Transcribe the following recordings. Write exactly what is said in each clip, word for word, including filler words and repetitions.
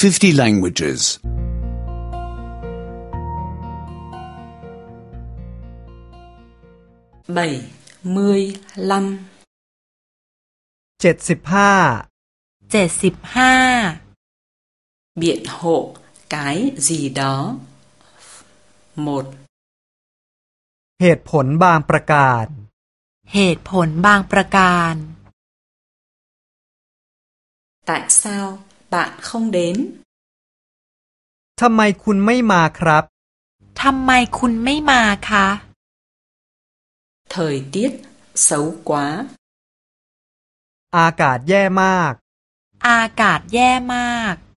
fifty languages. bảy mươi lăm เจ็ดสิบห้าเจ็ดสิบห้า biện hộ cái gì đó. một เหตุผลบางประการเหตุผลบางประการ tại sao bạn không đến? ทำไมคุณไม่มาครับทำไมคุณไม่มาคะ thời tiết xấu quá. อากาศแย่มากอากาศแย่มาก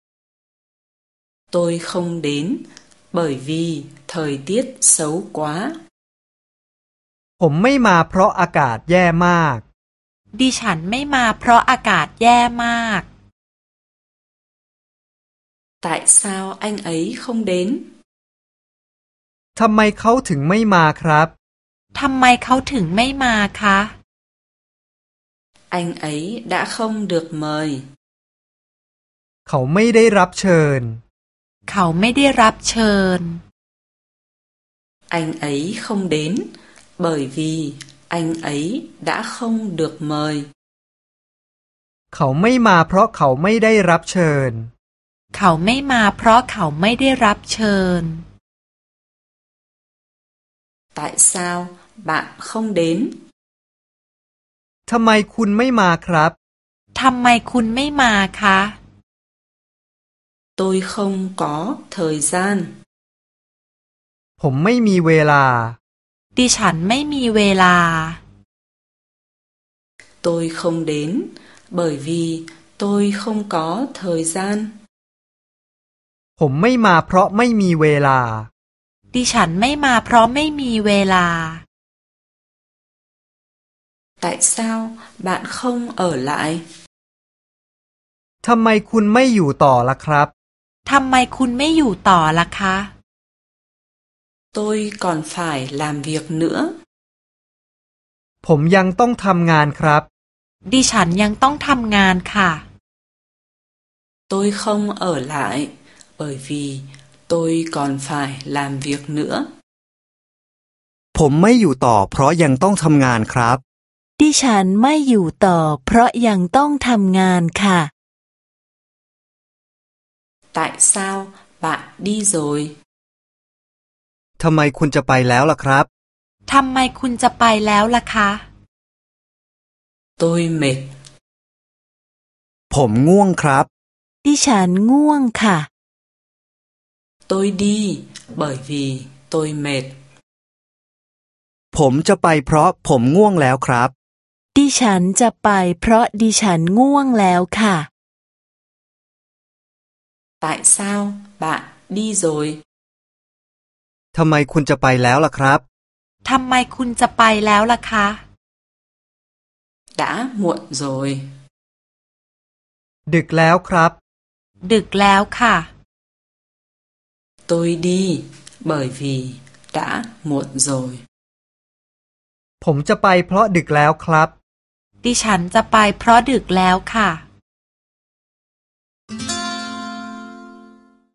tôi không đến bởi vì thời tiết xấu quá. ผมไม่มาเพราะอากาศแย่มากดิฉันไม่มาเพราะอากาศแย่มาก tại sao anh ấy không đến? ทำไมเขาถึงไม่มาครับทำไมเขาถึงไม่มาคะ anh ấy đã không được mời. เขาไม่ได้รับเชิญเขาไม่ได้รับเชิญ anh ấy không đến bởi vì anh ấy đã không được mời. เขาไม่มาเพราะเขาไม่ได้รับเชิญเขาไม่มาเพราะเขาไม่ได้รับเชิญ tại sao bạn không đến? ทำไมคุณไม่มาครับทำไมคุณไม่มาคะ tôi không có thời gian. ผมไม่มีเวลาดิฉันไม่มีเวลา tôi không đến bởi vì tôi không có thời gian. ผมไม่มาเพราะไม่มีเวลาดิฉันไม่มาเพราะไม่มีเวลา tại sao bạn không ở lại? ทำไมคุณไม่อยู่ต่อล่ะครับทำไมคุณไม่อยู่ต่อล่ะคะ tôi còn phải làm việc nữa. ผมยังต้องทำงานครับดิฉันยังต้องทำงานค่ะ tôi không ở lại bởi vì tôi còn phải làm việc nữa. ผมไม่อยู่ต่อเพราะยังต้องทำงานครับดิฉันไม่อยู่ต่อเพราะยังต้องทำงานค่ะ tại sao bạn đi rồi? ทำไมคุณจะไปแล้วล่ะครับทำไมคุณจะไปแล้วล่ะคะ tôi mệt. ผมง่วงครับดิฉันง่วงค่ะ tôi đi bởi vì tôi mệt. ผมจะไปเพราะผมง่วงแล้วครับดิฉันจะไปเพราะดิฉันง่วงแล้วค่ะ tại sao bạn đi rồi? ทำไมคุณจะไปแล้วล่ะครับทำไมคุณจะไปแล้วล่ะคะ đã muộn rồi. ดึกแล้วครับดึกแล้วค่ะ tôi đi bởi vì đã muộn rồi. ผมจะไปเพราะดึกแล้วครับดิฉันจะไปเพราะดึกแล้วค่ะ